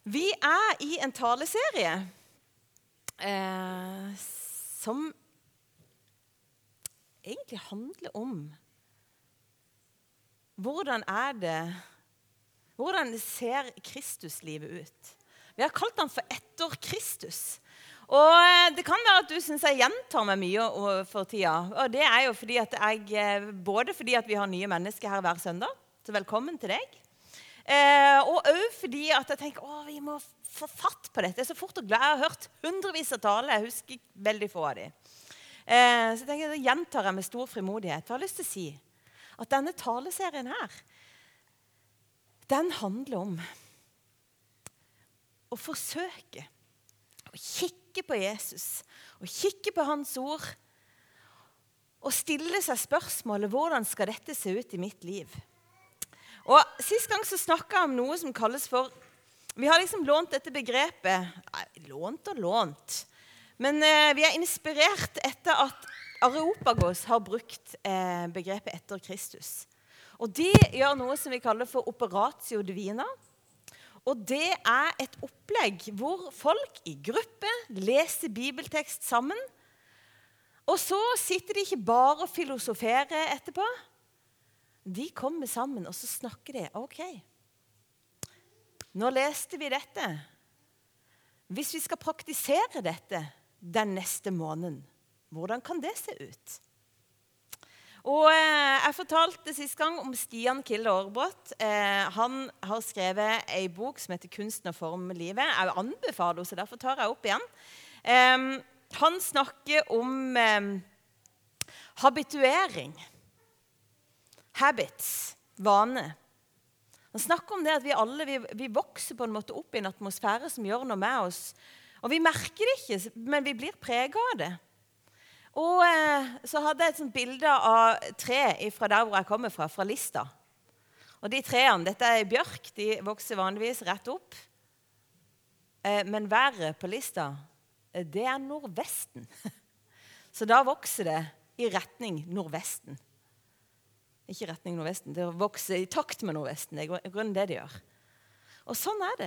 Vi i en taleserie som egentlig handler om hvordan ser Kristuslivet ut. Vi har kalt den for etter Kristus. Og det kan være at du synes jeg gjentar meg mye for tida. Og det jo fordi at både fordi at vi har nye mennesker her hver søndag, så velkommen til deg. Og også fordi at jeg tenker, vi må få fatt på dette. Jeg så fort og glad. Jeg har hørt hundrevis av taler, jeg husker veldig få av dem. Så jeg tenker, da gjentar jeg med stor frimodighet. Jeg har lyst til å si at denne taleserien her, den handler om å forsøke å kikke på Jesus, og kikke på hans ord, og stille seg spørsmålet, hvordan skal dette se ut i mitt liv? Og sist gang så snakket jeg om noe som kalles for, vi har liksom lånt dette begrepet, lånt, men vi inspirert etter at Areopagos har brukt begrepet etter Kristus. Og de gjør noe som vi kaller for operatio divina, og det et opplegg hvor folk i gruppe leser bibeltekst sammen, og så sitter de ikke bare og filosoferer etterpå. De kommer sammen, og så snakker de. Ok, nå leste vi dette. Hvis vi skal praktisere dette den neste måneden, hvordan kan det se ut? Og jeg fortalte sist gang om Stian Kille Aarbrot. Han har skrevet en bok som heter Kunsten å forme livet. Jeg anbefaler det, så derfor tar jeg opp igjen. Han snakker om habituering. Habits, vane. Han snakker om det at vi alle vi vokser på en måte opp i en atmosfære som gjør noe med oss. Og vi merker det ikke, men vi blir preget av det. Og så hadde jeg et sånt bilde av tre fra der hvor jeg kommer fra Lista. Og de treene, dette bjørk, de vokser vanligvis rett opp. Men været på Lista, det nordvesten. Så da vokser det i retning nordvesten. Ikke retning nordvesten, det vokser i takt med nordvesten. Det grunnen det de gjør. Og sånn det.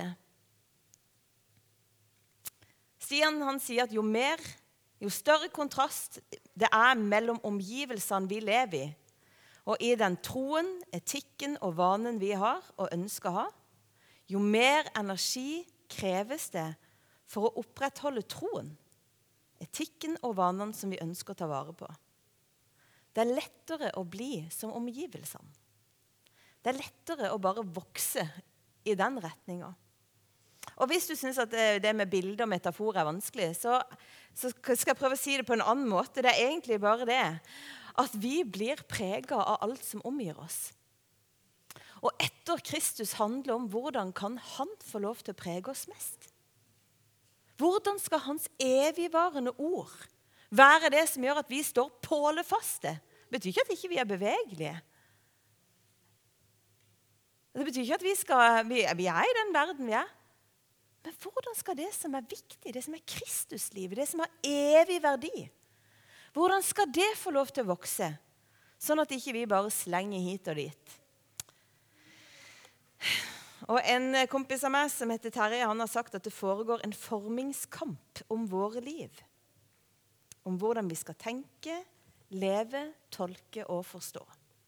Stian han sier at jo større kontrast det mellom omgivelsene vi lever i, og i den troen, etikken og vanen vi har og ønsker å ha, jo mer energi kreves det for å opprettholde troen, etikken og vanene som vi ønsker å ta vare på. Det lettere å bli som omgivelsene. Det lettere å bare vokse i den retningen. Og hvis du synes at det med bilder og metafor vanskelig, så skal jeg prøve å si det på en annen måte. Det egentlig bare det at vi blir preget av alt som omgir oss. Og etter Kristus handler om hvordan kan han få lov til å prege oss mest? Hvordan skal hans evigvarende ord være det som gjør at vi står pålefaste? Det betyr ikke at ikke vi bevegelige. Det betyr ikke at vi i den verden vi Men hvordan skal det som viktig, det som Kristuslivet, det som har evig verdi, hvordan skal det få lov til å vokse, sånn at ikke vi bare slenger hit og dit? Og en kompis av meg som heter Terje, han har sagt at det foregår en formingskamp om våre liv. Om hvordan vi skal tenke, leve, tolke og forstå.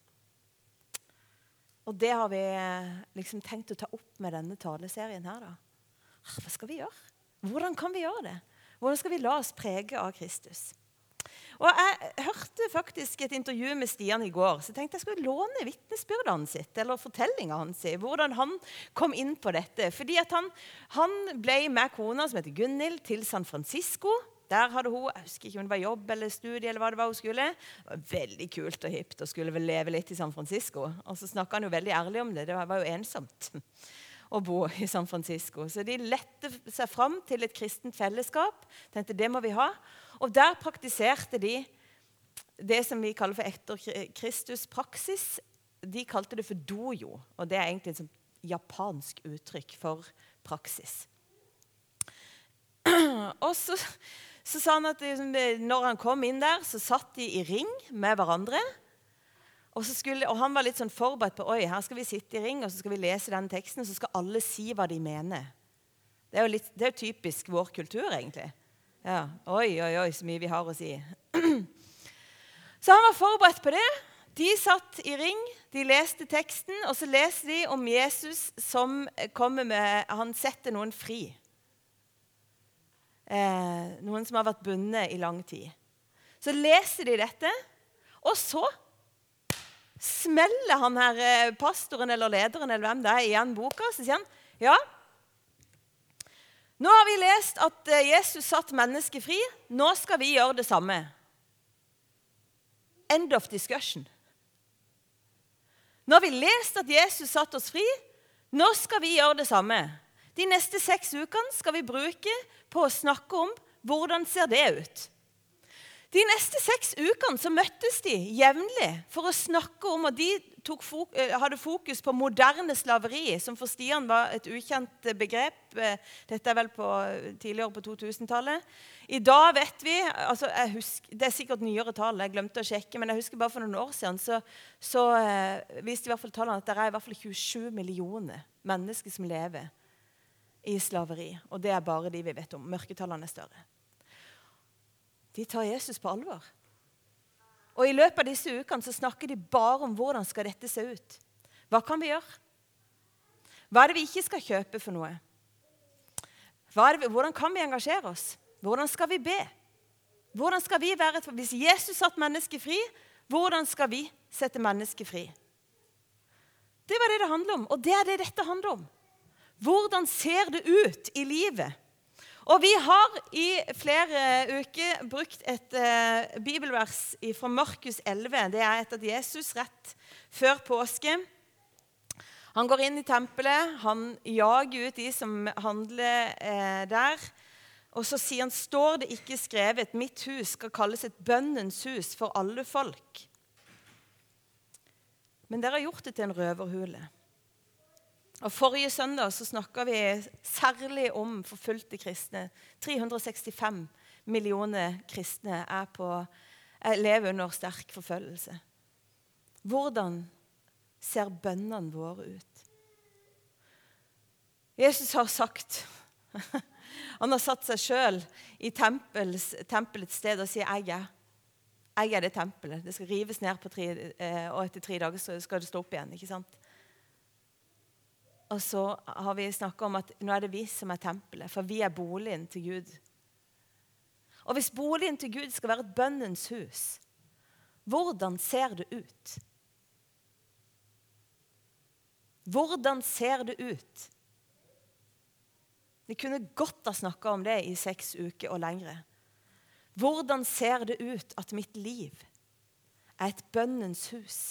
Og det har vi liksom tenkt å ta opp med denne taleserien her da. Hva skal vi gjøre? Hvordan kan vi gjøre det? Hvordan skal vi la oss prege av Kristus? Og jeg hørte faktisk et intervju med Stian i går, så jeg tenkte jeg skulle låne vitnesbyrdet sitt, eller fortellingen hans, hvordan han kom inn på dette. Fordi at han ble med kona som heter Gunhild til San Francisco. Der hadde hun, jeg husker ikke om det var jobb eller studie eller hva det var hun skulle. Det var veldig kult og hipt og skulle vel leve litt i San Francisco. Og så snakket han jo veldig ærlig om det var jo ensomt å bo i San Francisco. Så de lette seg fram til et kristent fellesskap. Tenkte, det må vi ha. Og der praktiserte de det som vi kaller for etter Kristus praksis. De kalte det for dojo, og det egentlig et japansk uttrykk for praksis. Og så sa han at når han kom inn der, så satt de i ring med hverandre, og han var litt sånn forberedt på, her skal vi sitte i ring, og så skal vi lese den teksten, og så skal alle si hva de mener. Det er jo typisk vår kultur, egentlig. Ja, oi, så mye vi har å si. Så han var forberedt på det. De satt i ring, de leste teksten, og så leser de om Jesus som han setter noen fri. Noen som har vært bundet i lang tid. Så leser de dette, og så smeller han her pastoren eller lederen eller hvem det er igjen boka, så sier han, ja, nå har vi lest at Jesus satt mennesket fri, nå skal vi gjøre det samme. End of discussion. Nå har vi lest at Jesus satt oss fri, nå skal vi gjøre det samme. De neste 6 ukene skal vi bruke på å snakke om hvordan ser det ut. De neste 6 ukene så møttes de jevnlig for å snakke om, og de hadde fokus på moderne slaveri, som for Stian var et ukjent begrep. Dette er vel tidligere på 2000-tallet. I dag vet vi, altså det er sikkert nyere tall, jeg glemte å sjekke, men jeg husker bare for noen år siden, så viste i hvert fall tallene at det er i hvert fall 27 millioner mennesker som lever i slaveri, og det er bare de vi vet om. Mørketallene er større. De tar Jesus på alvor. Og i løpet av disse ukene så snakker de bare om hvordan skal dette se ut. Hva kan vi gjøre? Hva er det vi ikke skal kjøpe for noe? Hvordan kan vi engasjere oss? Hvordan skal vi be? Hvordan skal vi være, hvis Jesus satt mennesket fri, hvordan skal vi sette mennesket fri? Det var det det handler om, og det er det dette handler om. Hvordan ser det ut i livet? Og vi har i flere uker brukt et bibelvers fra Markus 11. Det er etter Jesus rett før påske. Han går inn i tempelet, han jager ut de som handler der. Og så sier han, står det ikke skrevet, mitt hus skal kalles et bønnens hus for alle folk. Men dere har gjort det til en røverhule. Og forrige søndag så snakket vi særlig om forfulgte kristne. 365 millioner kristne lever under sterk forfølgelse. Hvordan ser bønnene våre ut? Jesus har sagt, han har satt seg selv i tempelets sted og sier, jeg er det tempelet. Det skal rives ned og etter 3 dager så skal det stå opp igjen, ikke sant? Og så har vi snakket om at nå er det vi som er tempelet, for vi er boligen til Gud. Og hvis boligen til Gud skal være et bønnens hus, hvordan ser det ut? Hvordan ser det ut? Vi kunne godt ha snakket om det i 6 uker og lengre. Hvordan ser det ut at mitt liv er et bønnens hus?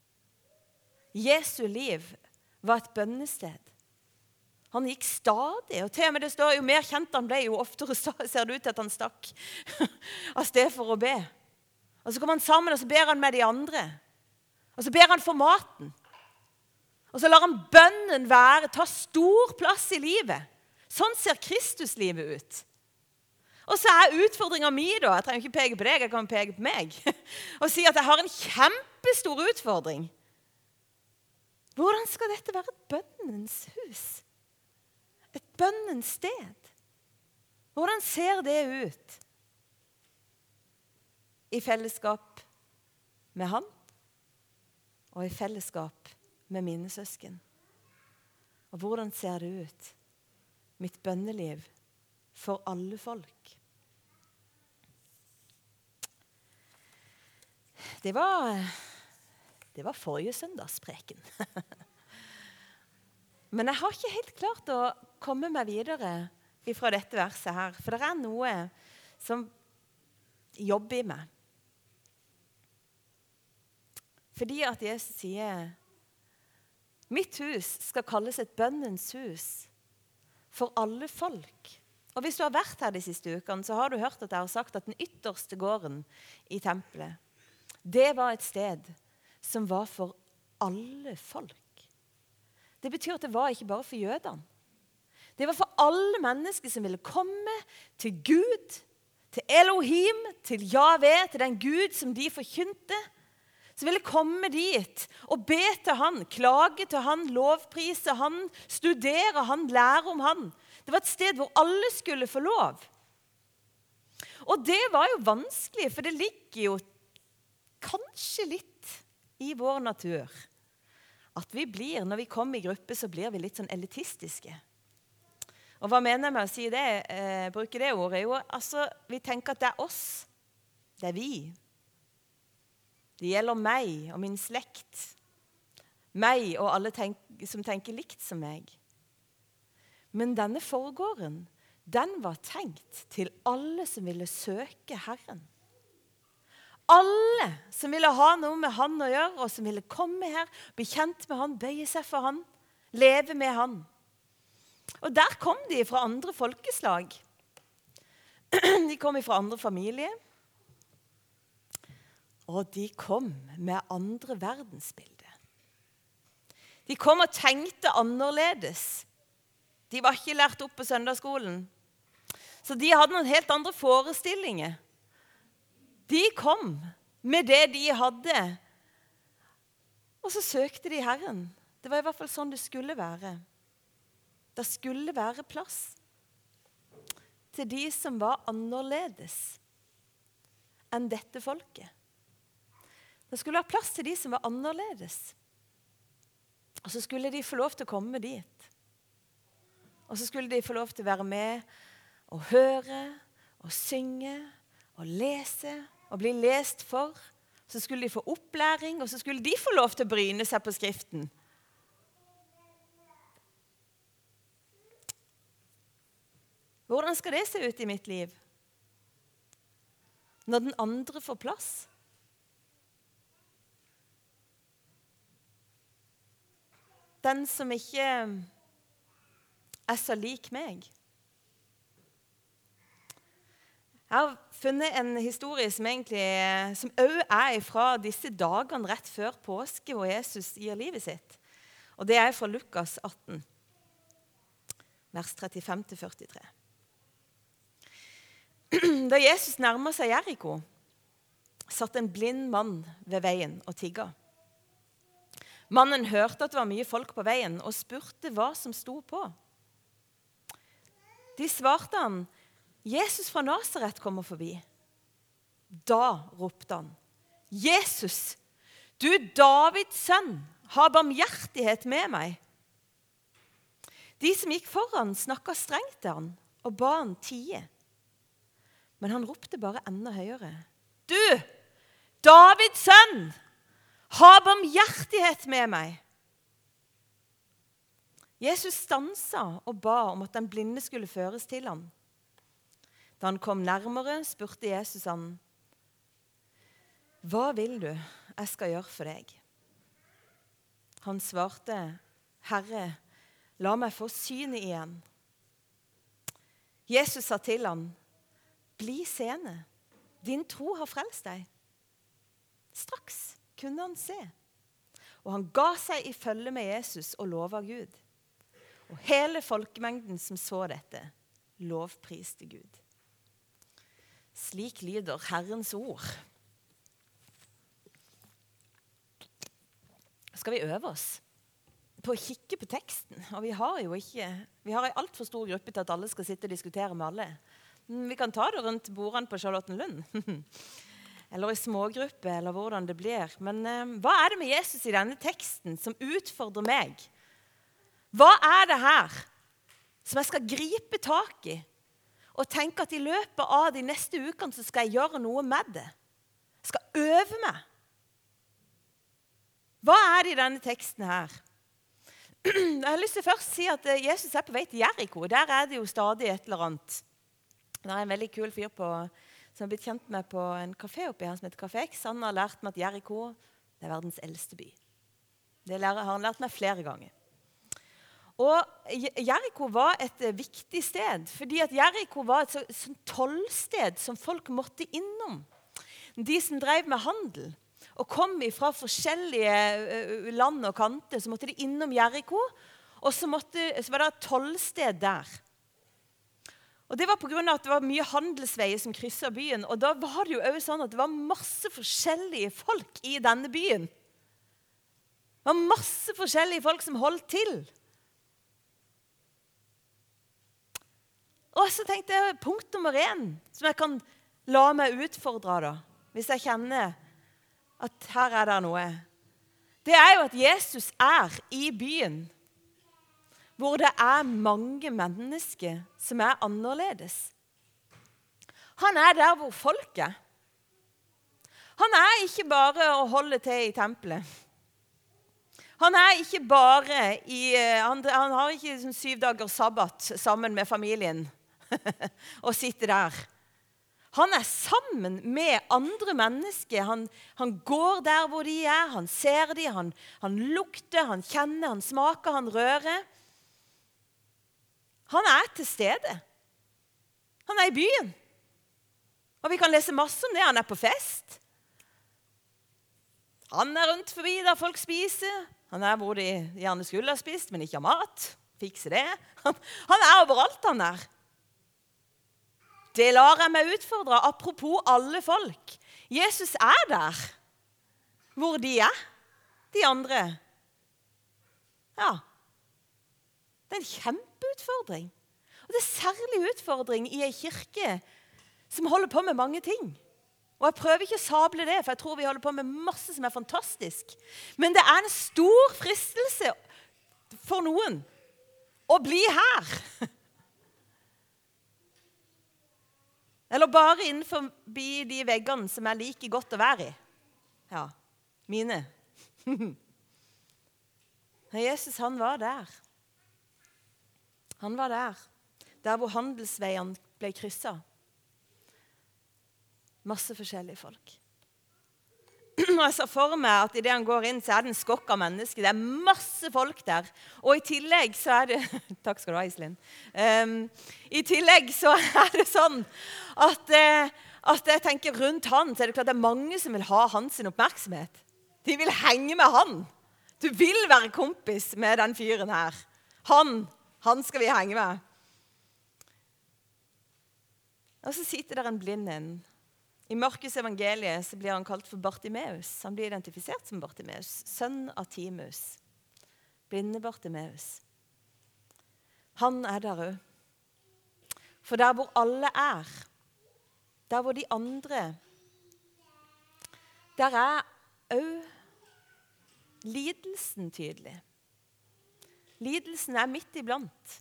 Jesu liv var et bønnested. Han gikk stadig, og til og med det står, jo mer kjent han ble, jo oftere ser det ut til at han stakk av sted for å be. Og så kommer han sammen, og så ber han med de andre. Og så ber han for maten. Og så lar han bønnen ta stor plass i livet. Sånn ser Kristuslivet ut. Og så er utfordringen min da, jeg trenger ikke peke på deg, jeg kan peke på meg, og si at jeg har en kjempestor utfordring. Hvordan skal dette være et bønnens hus? Et bønnens sted? Hvordan ser det ut? I fellesskap med han, og i fellesskap med mine søsken. Og hvordan ser det ut? Mitt bønneliv for alle folk. Det var forrige søndagspreken. Men jeg har ikke helt klart å komme meg videre fra dette verset her, for det er noe som jobber i meg. Fordi at Jesus sier, mitt hus skal kalles et bønnens hus for alle folk. Og hvis du har vært her de siste ukene, så har du hørt at jeg har sagt at den ytterste gården i tempelet, det var et sted som var for alle folk. Det betyr at det var ikke bare for jødene. Det var for alle mennesker som ville komme til Gud, til Elohim, til Jahve, til den Gud som de forkynte, som ville komme dit og be til han, klage til han, lovprise han, studere han, lære om han. Det var et sted hvor alle skulle få lov. Og det var jo vanskelig, for det ligger jo kanskje litt i vår natur. At vi blir, når vi kommer i gruppe, så blir vi litt sånn elitistiske. Og hva mener jeg med å si det, bruke det ordet? Jo, altså, vi tenker at det er oss, det er vi. Det gjelder meg og min slekt. Meg og alle som tenker likt som meg. Men denne forgården, den var tenkt til alle som ville søke Herren. Alle som ville ha noe med han å gjøre, og som ville komme her, bli kjent med han, bøye seg for han, leve med han. Og der kom de fra andre folkeslag. De kom fra andre familier. Og de kom med andre verdensbilder. De kom og tenkte annerledes. De var ikke lært opp på søndagsskolen. Så de hadde noen helt andre forestillinger. De kom med det de hadde. Og så søkte de Herren. Det var i hvert fall sånn det skulle være. Det skulle være plass til de som var annerledes enn dette folket. Det skulle være plass til de som var annerledes. Og så skulle de få lov til å komme dit. Og så skulle de få lov til å være med og høre og synge og lese og bli lest for. Så skulle de få opplæring, og så skulle de få lov til å bryne seg på Skriften. Hvordan skal det se ut i mitt liv? Når den andre får plass? Den som ikke er så lik meg. Jeg har funnet en historie som også er fra disse dagene rett før påske, hvor Jesus gir livet sitt. Og det er fra Lukas 18, vers 35-43. Da Jesus nærmet seg Jericho, satt en blind mann ved veien og tigga. Mannen hørte at det var mye folk på veien, og spurte hva som sto på. De svarte han, Jesus fra Nazaret kommer forbi. Da ropte han, Jesus, du Davids sønn, ha barmhjertighet med meg. De som gikk foran snakket strengt til han, og ba han tie. Men han ropte bare enda høyere. Du, Davids sønn, ha barmhjertighet med meg. Jesus stanset og ba om at den blinde skulle føres til ham. Da han kom nærmere, spurte Jesus han, hva vil du jeg skal gjøre for deg? Han svarte, Herre, la meg få synet igjen. Jesus sa til ham, bli seende, din tro har frelst deg. Straks kunne han se, og han ga seg i følge med Jesus og lovet Gud. Og hele folkemengden som så dette, lovpriste Gud. Slik lyder Herrens ord. Skal vi øve oss på å kikke på teksten? Og vi har en alt for stor gruppe til at alle skal sitte og diskutere med alle. Vi kan ta det rundt bordene på Charlottenlund. Eller i smågruppe, eller hvordan det blir. Men hva er det med Jesus i denne teksten som utfordrer meg? Hva er det her som jeg skal gripe tak i? Og tenke at i løpet av de neste ukene så skal jeg gjøre noe med det. Jeg skal øve meg. Hva er det i denne teksten her? Jeg har lyst til først å si at Jesus er på vei til Jericho. Der er det jo stadig et eller annet. Det er en veldig kul fyr som har blitt kjent med på en kafé oppi her som heter Café X. Han har lært meg at Jericho er verdens eldste by. Det har han lært meg flere ganger. Og Jericho var et viktig sted, fordi at Jericho var et sånt tollsted som folk måtte innom. De som drev med handel og kom fra forskjellige land og kanter, så måtte de innom Jericho, og så var det et tollsted der. Og det var på grunn av at det var mye handelsveier som krysset byen. Og da var det jo også sånn at det var masse forskjellige folk i denne byen. Det var masse forskjellige folk som holdt til. Og så tenkte jeg punkt nummer 1, som jeg kan la meg utfordre da, hvis jeg kjenner at her er det noe. Det er jo at Jesus er i byen, hvor det er mange mennesker som er annerledes. Han er der hvor folk er. Han er ikke bare å holde til i tempelet. Han er ikke bare han har ikke 7 dager sabbat sammen med familien og sitter der. Han er sammen med andre mennesker. Han går der hvor de er. Han ser dem, han lukter, han kjenner, han smaker, han rører. Han er til stede. Han er i byen. Og vi kan lese masse om det. Han er på fest. Han er rundt forbi der folk spiser. Han er hvor de gjerne skulle ha spist, men ikke har mat. Fikse det. Han er overalt, han er. Det lar jeg meg utfordre. Apropos alle folk. Jesus er der hvor de er, de andre. Ja. Det er en kjempeutfordring. Og det er særlig utfordring i en kirke som holder på med mange ting. Og jeg prøver ikke å sable det, for jeg tror vi holder på med masse som er fantastisk. Men det er en stor fristelse for noen å bli her. Eller bare innenfor de veggene som er like godt å være i. Ja, mine. Men Jesus, han var der. Han var der hvor handelsveiene ble krysset. Masse forskjellige folk. Og jeg ser for meg at i det han går inn, så er det en skokk av mennesker. Det er masse folk der. Og i tillegg så er det... Takk skal du ha, Iselin. I tillegg så er det sånn at jeg tenker rundt han, så er det klart det er mange som vil ha hans oppmerksomhet. De vil henge med han. Du vil være kompis med den fyren her. Han skal vi henge med. Og så sitter der en blind en. I Markus evangeliet så blir han kalt for Bartimeus. Han blir identifisert som Bartimeus, sønn av Timus. Blinde Bartimeus. Han er der også. For der hvor alle er, der hvor de andre, der er også lidelsen tydelig. Lidelsen er midt iblant.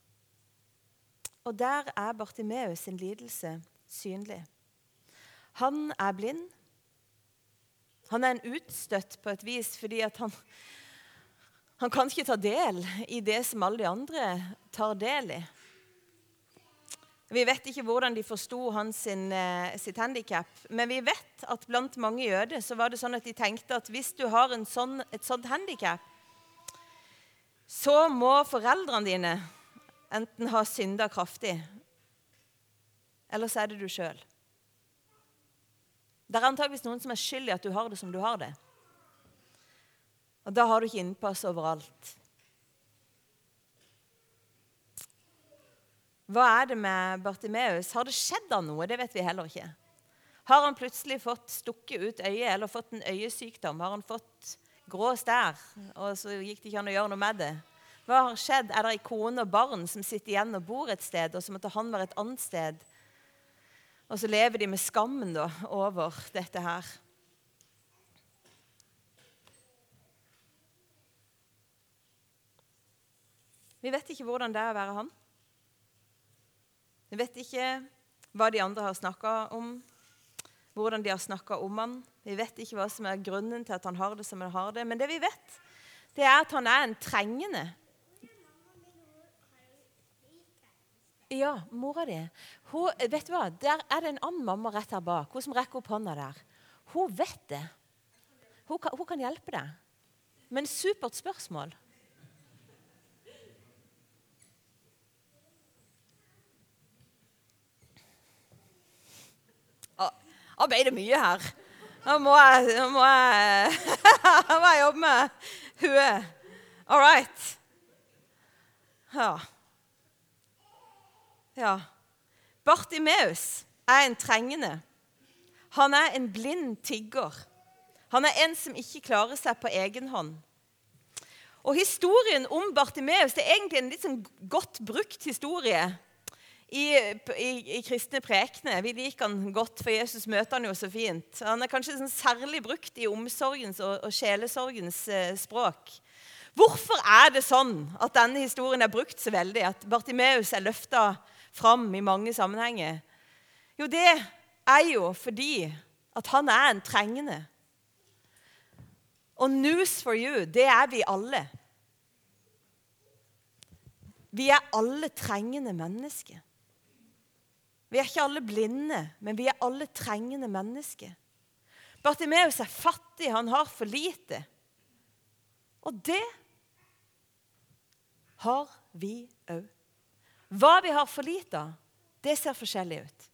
Og der er Bartimeus sin lidelse synlig. Han er blind. Han er en utstøtt på et vis, fordi at han kan ikke ta del i det som alle de andre tar del i. Vi vet ikke hvordan de forstod sitt handicap, men vi vet at blant mange jøder så var det sånn at de tenkte at hvis du har et sånt handicap, så må foreldrene dine enten ha syndet kraftig, eller så er det du selv. Det er antageligvis noen som er skyld i at du har det som du har det. Og da har du ikke innpass overalt. Hva er det med Bartimeus? Har det skjedd av noe? Det vet vi heller ikke. Har han plutselig fått stukket ut øyet, eller fått en øyesykdom? Har han fått grå stær, og så gikk det ikke an å gjøre noe med det? Hva har skjedd? Er det en kone og barn som sitter igjen og bor et sted, og så måtte han være et annet sted? Og så lever de med skammen da, over dette her. Vi vet ikke hvordan det er å være han. Vi vet ikke hva de andre har snakket om, hvordan de har snakket om han. Vi vet ikke hva som er grunnen til at han har det som han har det. Men det vi vet, det er at han er en trengende. Ja, mora di. Vet du hva? Der er det en annen mamma rett her bak. Hun som rekker opp hånda der. Hun vet det. Hun kan hjelpe deg. Men supert spørsmål. Nå ble det mye her. Nå må jeg jobbe med huet. All right. Ja. Bartimeus en trengende. Han en blind tigger. Han en som ikke klarer seg på egen hånd. Og historien om Bartimeus, det egentlig en litt sånn godt brukt historie i kristne prekene. Vi liker han godt, for Jesus møter han jo så fint. Han kanskje sånn særlig brukt i omsorgens og sjelesorgens språk. Hvorfor det sånn at denne historien brukt så veldig, at Bartimeus løftet fram i mange sammenhenger? Jo, det jo fordi at han en trengende. Og news for you, det vi alle. Vi alle trengende mennesker. Vi ikke alle blinde, men vi alle trengende mennesker. Bartimeus fattig, han har for lite. Og det har vi også. Hva vi har for lite av, det ser forskjellig ut.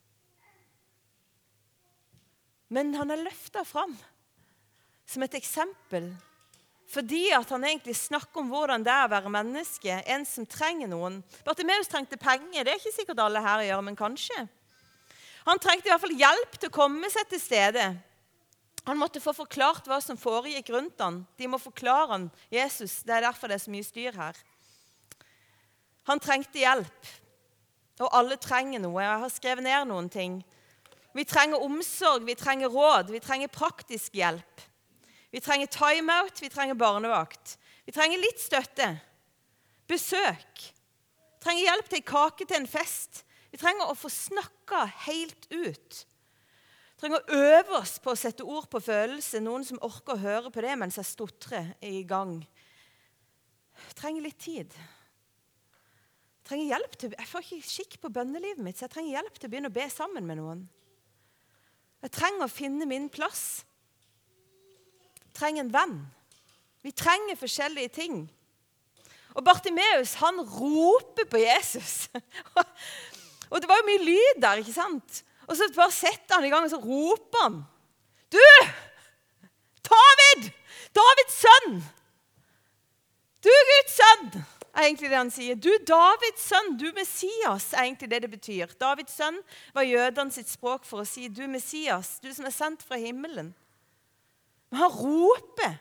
Men han løftet fram som et eksempel, fordi at han egentlig snakker om hvordan det å være menneske, en som trenger noen. Bartimeus trengte penger, det ikke sikkert alle her gjør, men kanskje. Han trengte i hvert fall hjelp til å komme seg til stedet. Han måtte få forklart hva som foregikk rundt han. De må forklare han, Jesus, det derfor det så mye styr her. Han trengte hjelp, og alle trenger noe. Jeg har skrevet ned noen ting. Vi trenger omsorg, vi trenger råd, vi trenger praktisk hjelp. Vi trenger time-out, vi trenger barnevakt. Vi trenger litt støtte, besøk. Vi trenger hjelp til en kake til en fest. Vi trenger å få snakket helt ut. Vi trenger å øve oss på å sette ord på følelse, noen som orker å høre på det mens jeg stotrer i gang. Vi trenger litt tid. Jeg trenger hjelp til, jeg får ikke skikk på bønnelivet mitt, så jeg trenger hjelp til å begynne å be sammen med noen. Jeg trenger å finne min plass. Jeg trenger en venn. Vi trenger forskjellige ting. Og Bartimeus, han roper på Jesus. Og det var jo mye lyd der, ikke sant? Og så bare setter han i gang, og så roper han. Du! David! Davids sønn! Du Guds sønn! Egentlig det han sier. Du, Davids sønn, du Messias, egentlig det betyr. Davids sønn var jødene sitt språk for å si, du Messias, du som sendt fra himmelen. Men han roper.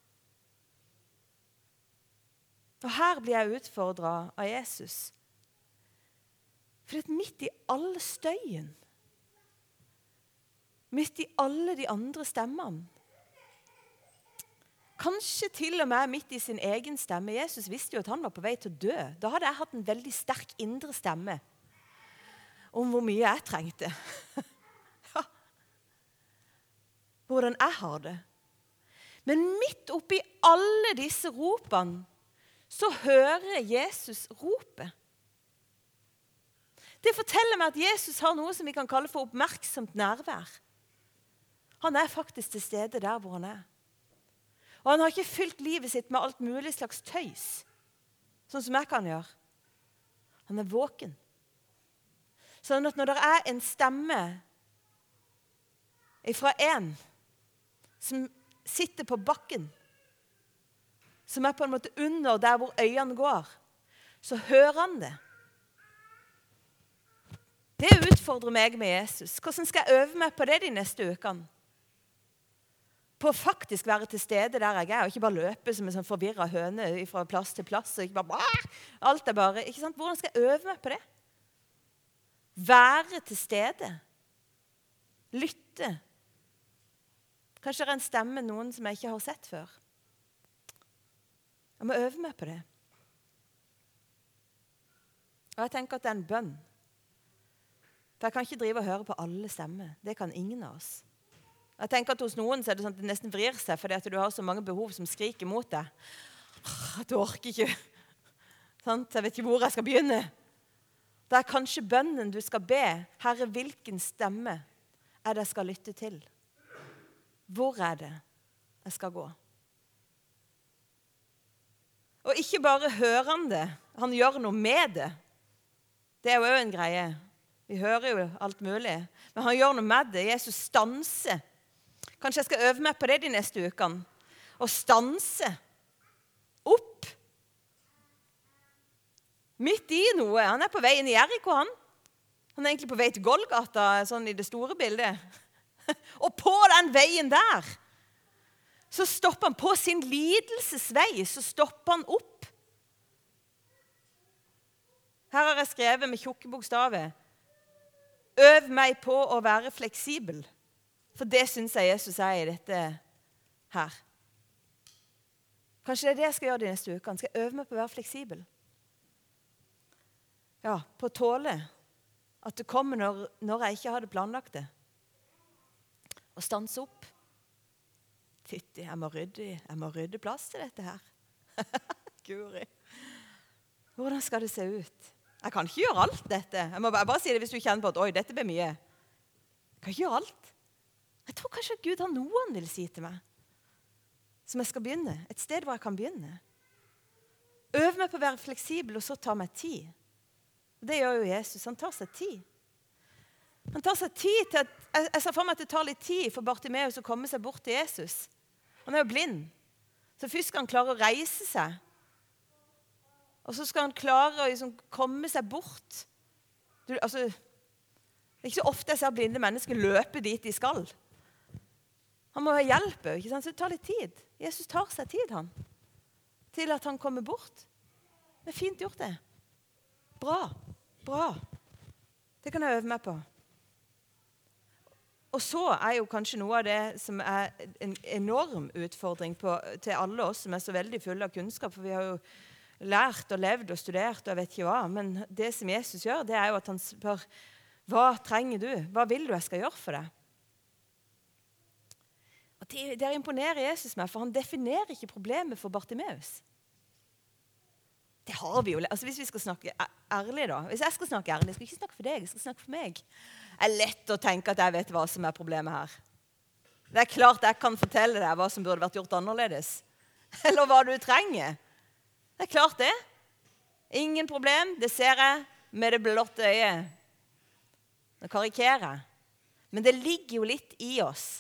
Og her blir jeg utfordret av Jesus. For det midt i all støyen, midt i alle de andre stemmene, kanskje til og med midt i sin egen stemme. Jesus visste jo at han var på vei til å dø. Da hadde jeg hatt en veldig sterk indre stemme om hvor mye jeg trengte. Ja. Hvordan jeg har det. Men midt oppi alle disse ropene, så hører Jesus ropet. Det forteller meg at Jesus har noe som vi kan kalle for oppmerksomt nærvær. Han faktisk til stede der hvor han Og han har ikke fylt livet sitt med alt mulig slags tøys, sånn som jeg kan gjøre. Han våken. Sånn at når det en stemme fra en som sitter på bakken, som på en måte under der hvor øynene går, så hører han det. Det utfordrer meg med Jesus. Hvordan skal jeg øve meg på det de neste ukene? På å faktisk være til stede der jeg og ikke bare løpe som en sånn forvirret høne fra plass til plass, og ikke bare, alt bare, ikke sant? Hvordan skal jeg øve meg på det? Være til stede. Lytte. Kanskje det en stemme noen som jeg ikke har sett før. Jeg må øve meg på det. Og jeg tenker at det en bønn. For jeg kan ikke drive og høre på alle stemmer. Det kan ingen av oss. Jeg tenker at hos noen så det sånn at det nesten vrir seg, fordi at du har så mange behov som skriker mot deg. Du orker ikke. Sant? Jeg vet ikke hvor jeg skal begynne. Det kanskje bønnen du skal be. Herre, hvilken stemme det jeg skal lytte til? Hvor det jeg skal gå? Og ikke bare hører han det, han gjør noe med det. Det jo en greie. Vi hører jo alt mulig. Men han gjør noe med det. Jesus stanser. Kanskje jeg skal øve meg på det de neste ukene. Og stanse. Opp. Midt i noe. Han på vei inn i Jericho, han. Han egentlig på vei til Golgata, sånn i det store bildet. Og på den veien der, så stopper han på sin lidelsesvei, så stopper han opp. Her har jeg skrevet med tjukke bokstaver: øv meg på å være fleksibel. For det synes jeg Jesus er i dette her. Kanskje det er det jeg skal gjøre de neste ukene. Skal jeg øve meg på å være fleksibel? Ja, på å tåle at det kommer når jeg ikke hadde planlagt det. Og stanse opp. Fytti, jeg må rydde plass til dette her. Guri. Hvordan skal det se ut? Jeg kan ikke gjøre alt dette. Jeg må bare si det hvis du kjenner på at, oi, dette blir mye. Jeg kan ikke gjøre alt. Jeg tror kanskje at Gud har noe han vil si til meg, som jeg skal begynne. Et sted hvor jeg kan begynne. Øv meg på å være fleksibel, og så ta meg tid. Det gjør jo Jesus. Han tar seg tid. Han tar seg tid til at, jeg ser for meg at det tar litt tid for Bartimeus å komme seg bort til Jesus. Han er jo blind. Så først skal han klare å reise seg. Og så skal han klare å liksom komme seg bort. Det er ikke så ofte jeg ser blinde mennesker løpe dit de skal. Han må ha hjelp, ikke sant? Så det tar litt tid. Jesus tar seg tid, han. Til at han kommer bort. Det er fint gjort det. Bra. Det kan jeg øve meg på. Og så er jo kanskje noe av det som er en enorm utfordring til alle oss som er så veldig fulle av kunnskap, for vi har jo lært og levd og studert og jeg vet ikke hva, men det som Jesus gjør, det er jo at han spør, hva trenger du? Hva vil du jeg skal gjøre for deg? Og det imponerer Jesus meg, for han definerer ikke problemet for Bartimeus. Det har vi jo. Altså hvis vi skal snakke ærlig da. Hvis jeg skal snakke ærlig, jeg skal ikke snakke for deg, jeg skal snakke for meg. Det er lett å tenke at jeg vet hva som er problemet her. Det er klart jeg kan fortelle deg hva som burde vært gjort annerledes. Eller hva du trenger. Det er klart det. Ingen problem, det ser jeg med det blotte øyet. Nå karikerer jeg. Men det ligger jo litt i oss.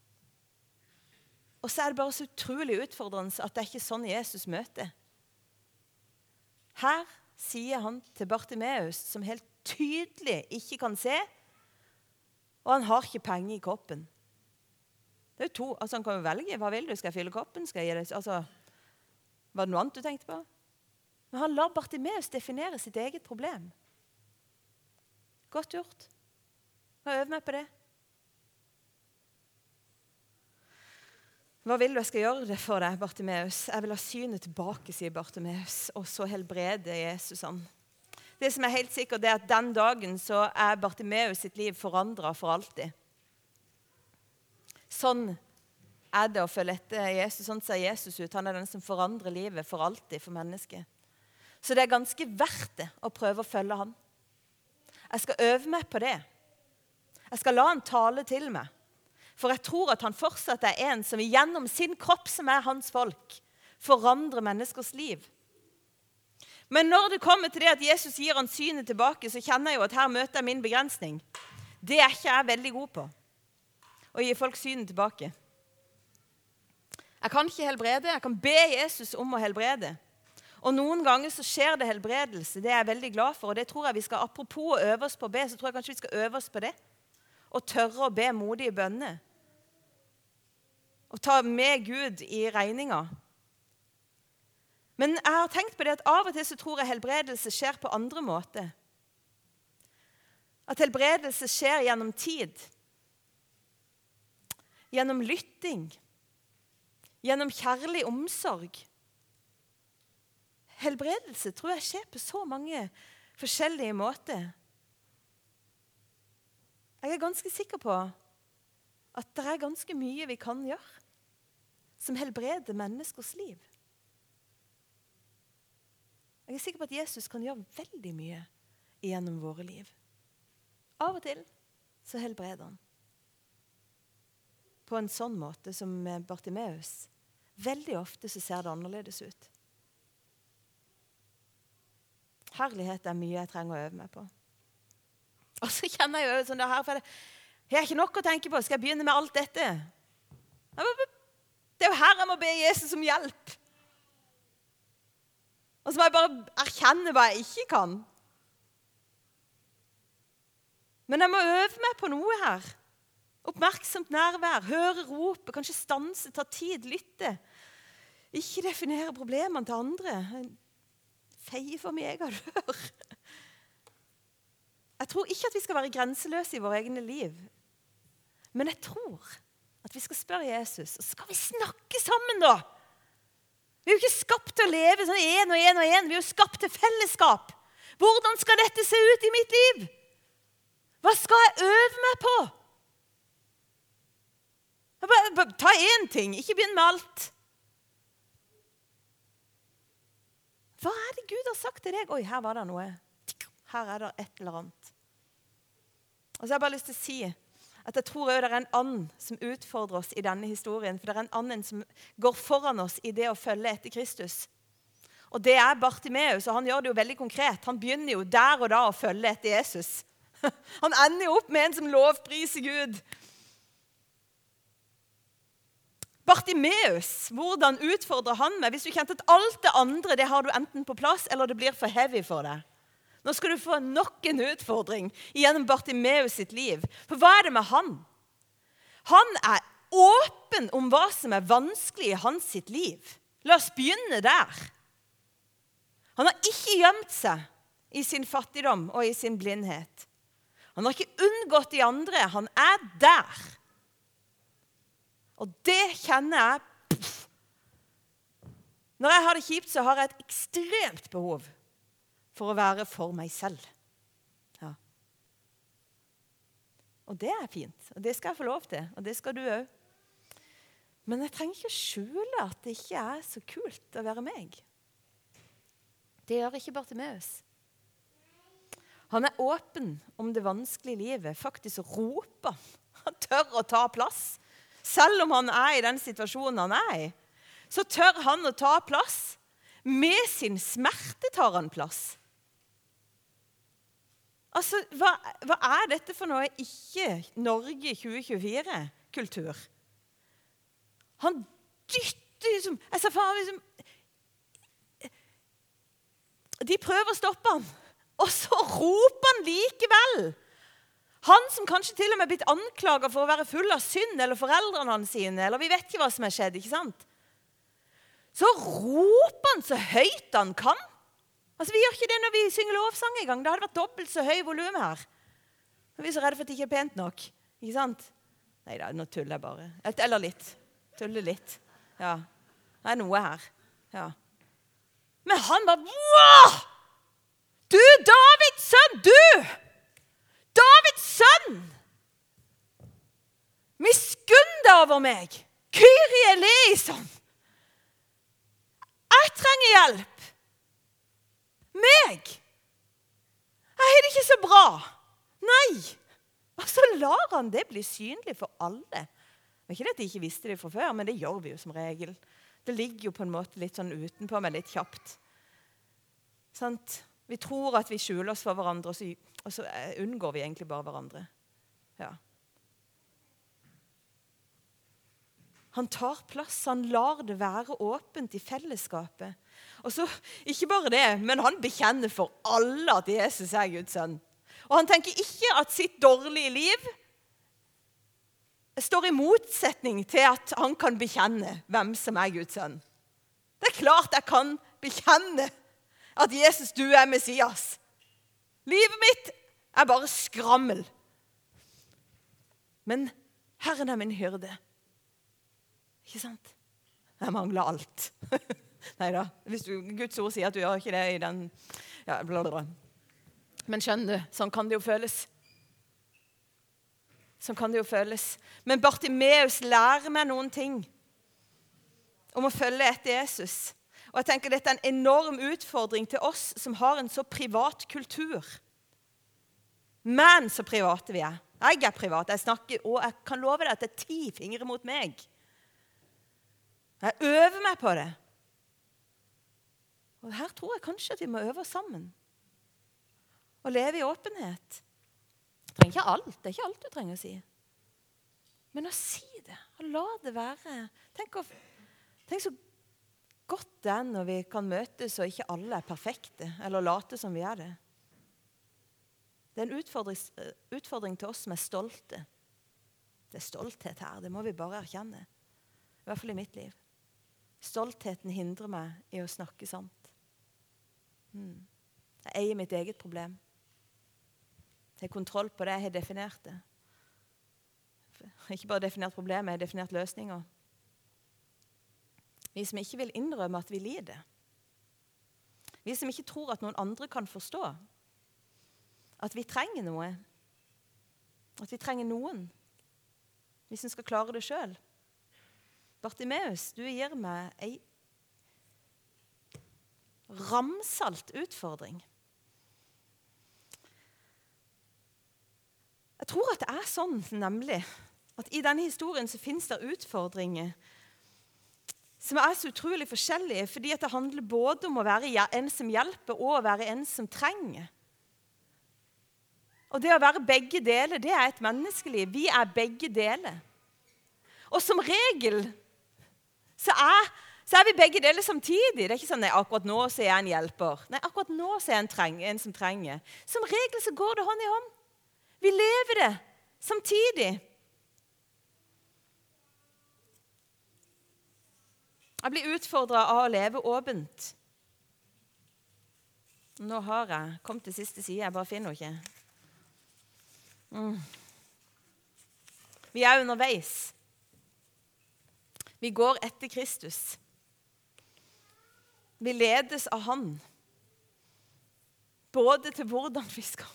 Og så er det bare så utrolig utfordrende at det er ikke sånn Jesus møter. Her sier han til Bartimeus, som helt tydelig ikke kan se, og han har ikke penger i koppen. Det er jo to, altså han kan jo velge, hva vil du? Skal jeg fylle koppen? Skal jeg gi det? Altså, var det noe annet du tenkte på? Men han lar Bartimeus definere sitt eget problem. Godt gjort. Jeg øver meg på det. Hva vil du jeg skal gjøre det for deg, Bartimeus? Jeg vil ha synet tilbake, sier Bartimeus, og så helbreder Jesus han. Det som er helt sikkert, det er at den dagen så er Bartimeus sitt liv forandret for alltid. Sånn er det å følge etter Jesus. Sånn ser Jesus ut. Han er den som forandrer livet for alltid for mennesket. Så det er ganske verdt det å prøve å følge han. Jeg skal øve meg på det. Jeg skal la han tale til meg. For jeg tror at han fortsatt er en som gjennom sin kropp, som er hans folk, forandrer menneskers liv. Men når det kommer til det at Jesus gir han synet tilbake, så kjenner jeg jo at her møter jeg min begrensning. Det er ikke jeg veldig god på, å gi folk synet tilbake. Jeg kan ikke helbrede, jeg kan be Jesus om å helbrede. Og noen ganger så skjer det helbredelse, det er jeg veldig glad for, og det tror jeg vi skal, apropos å øve oss på å be, så tror jeg kanskje vi skal øve oss på det. Og tørre å be modige bønner. Og ta med Gud i regninga. Men jeg har tenkt på det at av og til så tror jeg helbredelse skjer på andre måter. At helbredelse skjer gjennom tid. Gjennom lytting. Gjennom kjærlig omsorg. Helbredelse tror jeg skjer på så mange forskjellige måter. Jeg er ganske sikker på at det er ganske mye vi kan gjøre som helbreder menneskers liv. Jeg er sikker på at Jesus kan gjøre veldig mye gjennom våre liv. Av og til så helbreder han. På en sånn måte som med Bartimeus. Veldig ofte så ser det annerledes ut. Herlighet er mye jeg trenger å øve meg på. Og så kjenner jeg jo sånn det her, for jeg har ikke nok å tenke på. Skal jeg begynne med alt dette? Det er jo her jeg må be Jesus om hjelp. Og så må jeg bare erkjenne hva jeg ikke kan. Men jeg må øve meg på noe her. Oppmerksomt nærvær, høre ropet, kanskje stanse, ta tid, lytte. Ikke definere problemene til andre. Feie for min egen dør. Jeg tror ikke at vi skal være grenseløse i våre egne liv. Men jeg tror at vi skal spørre Jesus, og så skal vi snakke sammen da. Vi er jo ikke skapt til å leve sånn en og en og en. Vi er jo skapt til fellesskap. Hvordan skal dette se ut i mitt liv? Hva skal jeg øve meg på? Bare ta en ting, ikke begynn med alt. Hva er det Gud har sagt til deg? Oi, her var det noe. Her er det et eller annet. Og så har jeg bare lyst til å si at jeg tror også det er en and som utfordrer oss i denne historien, for det er en annen som går foran oss i det å følge etter Kristus. Og det er Bartimeus, og han gjør det jo veldig konkret. Han begynner jo der og da å følge etter Jesus. Han ender jo opp med en som lovpriser Gud. Bartimeus, hvordan utfordrer han meg? Hvis du kjente at alt det andre, det har du enten på plass, eller det blir for heavy for deg. Nå skal du få nok en utfordring gjennom Bartimeus sitt liv. For hva er det med han? Han er åpen om hva som er vanskelig i hans sitt liv. La oss begynne der. Han har ikke gjemt seg i sin fattigdom og i sin blindhet. Han har ikke unngått de andre. Han er der. Og det kjenner jeg. Når jeg har det kjipt, så har jeg et ekstremt behov for å være for meg selv. Ja. Og det er fint, og det skal jeg få lov til, og det skal du også. Men jeg trenger ikke å skjule at det ikke er så kult å være meg. Det gjør ikke Bartimeus. Han er åpen om det vanskelige livet. Faktisk roper han. Han tør å ta plass. Selv om han er i den situasjonen han er i, så tør han å ta plass. Med sin smerte tar han plass. Altså, hva er dette for noe ikke Norge 2024-kultur? Han dytter liksom, jeg sa faen liksom, de prøver å stoppe han, og så roper han likevel. Han som kanskje til og med er blitt anklaget for å være full av synd, eller foreldrene hans sine, eller vi vet ikke hva som er skjedd, ikke sant? Så roper han så høyt han kan. Altså, vi gjør ikke det når vi synger lovsang i gang. Det hadde vært dobbelt så høy volum her. Vi er så redde for at det ikke er pent nok, ikke sant? Neida, nå tuller jeg bare. Eller litt. Tuller litt. Ja, det er noe her. Ja. Men han bare, wow! Du, Davids sønn, du! Davids sønn! Miskunn deg over meg! Kyrie eleison! Jeg trenger hjelp! Meg! Jeg har det ikke så bra! Nei! Og så lar han det bli synlig for alle. Det er ikke det at de ikke visste det fra før, men det gjør vi jo som regel. Det ligger jo på en måte litt sånn utenpå, men litt kjapt. Sant? Vi tror at vi skjuler oss for hverandre, og så unngår vi egentlig bare hverandre. Ja. Han tar plass, han lar det være åpent i fellesskapet. Og så, ikke bare det, men han bekjenner for alle at Jesus er Guds sønn. Og han tenker ikke at sitt dårlige liv står i motsetning til at han kan bekjenne hvem som er Guds sønn. Det er klart jeg kan bekjenne at Jesus, du er Messias. Livet mitt er bare skrammel. Men Herren er min hyrde. Ikke sant? Jeg mangler alt. Neida, hvis Guds ord sier at du gjør ikke det i den... Ja, blablabla. Men skjønner du, sånn kan det jo føles. Sånn kan det jo føles. Men Bartimeus lærer meg noen ting om å følge etter Jesus. Og jeg tenker dette er en enorm utfordring til oss som har en så privat kultur. Men så private vi er. Jeg er privat, jeg snakker, og jeg kan love deg at det er 10 fingre mot meg. Jeg øver meg på det. Og her tror jeg kanskje at vi må øve oss sammen. Og leve i åpenhet. Du trenger ikke alt, det er ikke alt du trenger å si. Men å si det, og la det være. Tenk så godt det er når vi kan møtes, og ikke alle er perfekte, eller late som vi er det. Det er en utfordring til oss som er stolte. Det er stolthet her, det må vi bare erkjenne. I hvert fall i mitt liv. Stoltheten hindrer meg i å snakke sant. Jeg eier mitt eget problem. Jeg har kontroll på det, jeg har definert det. Jeg har ikke bare definert problemet, jeg har definert løsninger. Vi som ikke vil innrømme at vi lider. Vi som ikke tror at noen andre kan forstå. At vi trenger noe. At vi trenger noen. Vi som skal klare det selv. Bartimeus, du gir meg en ramsalt utfordring. Jeg tror at det er sånn, nemlig, at i denne historien så finnes det utfordringer som er så utrolig forskjellige, fordi at det handler både om å være en som hjelper, og å være en som trenger. Og det å være begge deler, det er et menneskeliv. Vi er begge deler. Og som regel så er vi begge deler samtidig. Det er ikke sånn, nei, akkurat nå så er jeg en hjelper. Nei, akkurat nå så er jeg en som trenger. Som regel så går det hånd i hånd. Vi lever det samtidig. Jeg blir utfordret av å leve åpent. Nå har jeg kommet til siste side, jeg bare finner ikke. Vi er underveis. Vi går etter Kristus. Vi ledes av han. Både til hvordan vi skal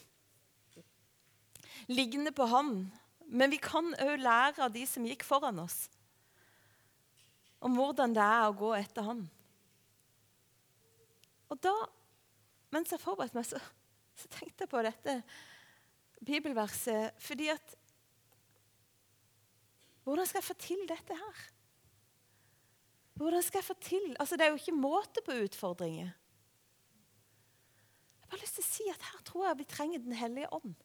ligne på han, men vi kan også lære av de som gikk foran oss. Om hvordan det er å gå etter han. Og da, mens jeg forberedte meg, så tenkte jeg på dette bibelverset, fordi at hvordan skal jeg få til dette her? Hvordan skal jeg få til? Altså, det er jo ikke måte på utfordringer. Jeg har bare lyst til å si at her tror jeg vi trenger den hellige ånd.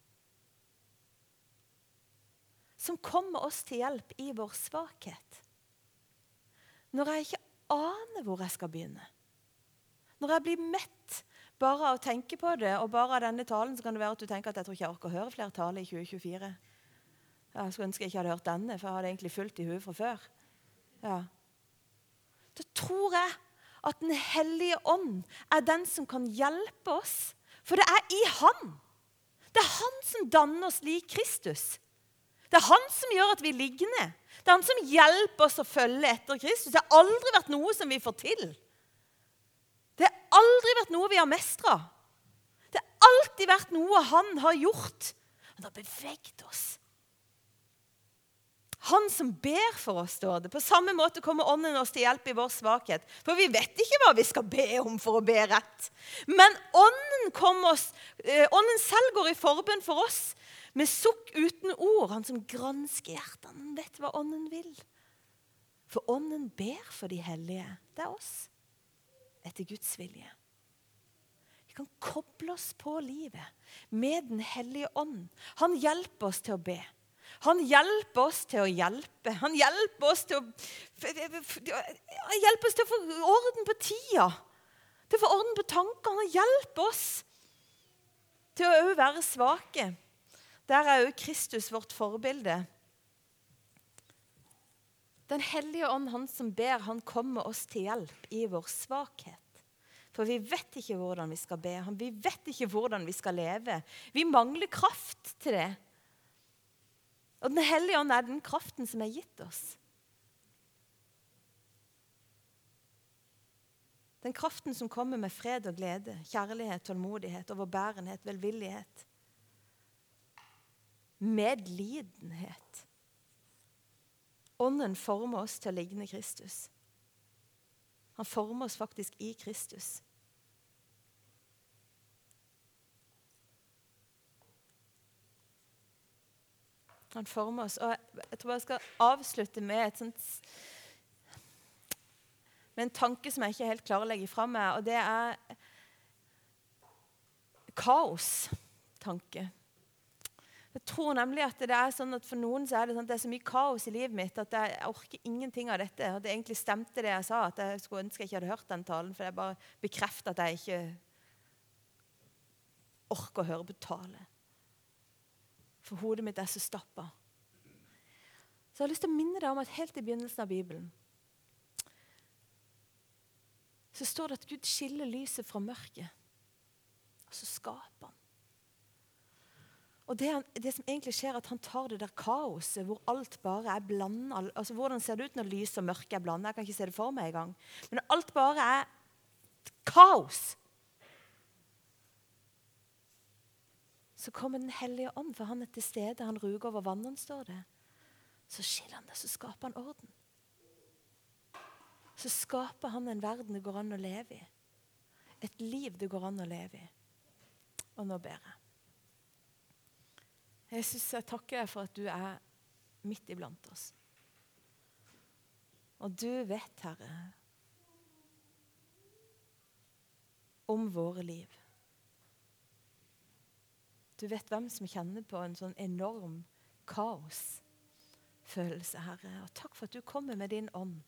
Som kommer oss til hjelp i vår svakhet. Når jeg ikke aner hvor jeg skal begynne. Når jeg blir mett bare av å tenke på det, og bare av denne talen, så kan det være at du tenker at jeg tror ikke jeg orker å høre flere taler i 2024. Jeg skulle ønske jeg ikke hadde hørt denne, for jeg hadde egentlig fulgt i huet fra før. Ja. Da tror jeg at den hellige ånd er den som kan hjelpe oss. For det er i han. Det er han som danner oss lik Kristus. Det er han som gjør at vi ligger ned. Det er han som hjelper oss å følge etter Kristus. Det har aldri vært noe som vi får til. Det har aldri vært noe vi har mestret. Det har alltid vært noe han har gjort. Han har beveget oss. Han som ber for oss, står det. På samme måte kommer ånden oss til hjelp i vår svakhet. For vi vet ikke hva vi skal be om for å be rett. Men ånden selv går i forbønn for oss. Med sukk uten ord, han som gransker hjertet, han vet hva ånden vil. For ånden ber for de hellige. Det er oss. Etter Guds vilje. Vi kan koble oss på livet med den hellige ånd. Han hjelper oss til å be. Han hjelper oss til å hjelpe. Han hjelper oss til å få orden på tida. Til å få orden på tankene. Han hjelper oss til å være svake. Der er jo Kristus vårt forbilde. Den hellige ånd, han som ber, han kommer oss til hjelp i vår svakhet. For vi vet ikke hvordan vi skal be. Vi vet ikke hvordan vi skal leve. Vi mangler kraft til det. Og den hellige ånd er den kraften som er gitt oss. Den kraften som kommer med fred og glede, kjærlighet, tålmodighet, overbærenhet, velvillighet. Medlidenhet. Ånden former oss til å ligne Kristus. Han former oss faktisk i Kristus. Han former oss. Og jeg tror jeg skal avslutte med med en tanke som jeg ikke helt klarer å legge fra meg, og det er kaos-tanke. Jeg tror nemlig at det er sånn at for noen så er det sånn at det er så mye kaos i livet mitt at jeg orker ingenting av dette. Og det egentlig stemte det jeg sa, at jeg skulle ønske jeg ikke hadde hørt den talen, for jeg bare bekrefter at jeg ikke orke å høre på tale. For hodet mitt så stappet. Så jeg har lyst til å minne deg om at helt i begynnelsen av Bibelen så står det at Gud skiller lyset fra mørket. Og så skaper han. Og det som egentlig skjer, at han tar det der kaoset, hvor alt bare blandet. Altså, hvordan ser det ut når lys og mørke blandet? Jeg kan ikke se det for meg en gang. Men alt bare kaos. Så kommer den hellige ånd, for han til stede. Han ruger over vannene, står det. Så skiller han det, så skaper han orden. Så skaper han en verden det går an å leve i. Et liv det går an å leve i. Og nå ber jeg. Jesus, jeg takker deg for at du midt iblant oss. Og du vet, Herre, om våre liv. Du vet hvem som kjenner på en sånn enorm kaosfølelse, Herre. Og takk for at du kommer med din ånd.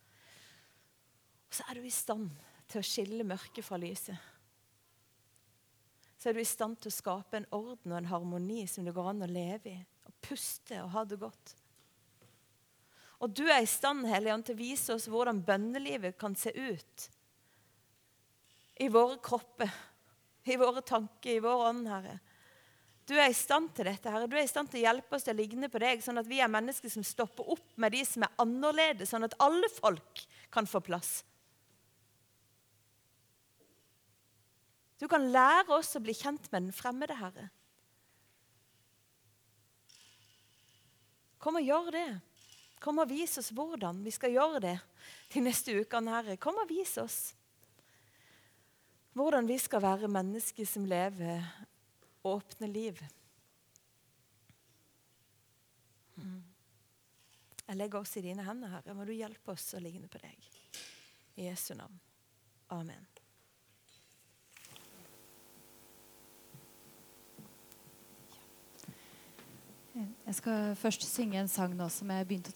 Og så du i stand til å skille mørket fra lyset. Så du i stand til å skape en orden og en harmoni som det går an å leve i, og puste og ha det godt. Og du i stand, Hellige Ånd, til å vise oss hvordan bønnelivet kan se ut i våre kropper, i våre tanker, i vår ånd, Herre. Du i stand til dette, Herre. Du i stand til å hjelpe oss til å ligne på deg, sånn at vi mennesker som stopper opp med de som annerledes, sånn at alle folk kan få plass. Du kan lære oss å bli kjent med den fremmede, Herre. Kom og gjør det. Kom og vis oss hvordan vi skal gjøre det de neste ukene, Herre. Kom og vis oss hvordan vi skal være mennesker som lever åpne liv. Jeg legger oss i dine hender, Herre. Må du hjelpe oss å ligne på deg. I Jesu navn. Amen. Jeg skal først synge en sang nå som jeg begynte å